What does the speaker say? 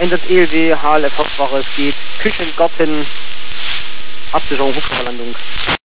Einsatz ELW, HLF Hauptwache, es geht Küche, Garten, Absicherung, Hubschrauberlandung.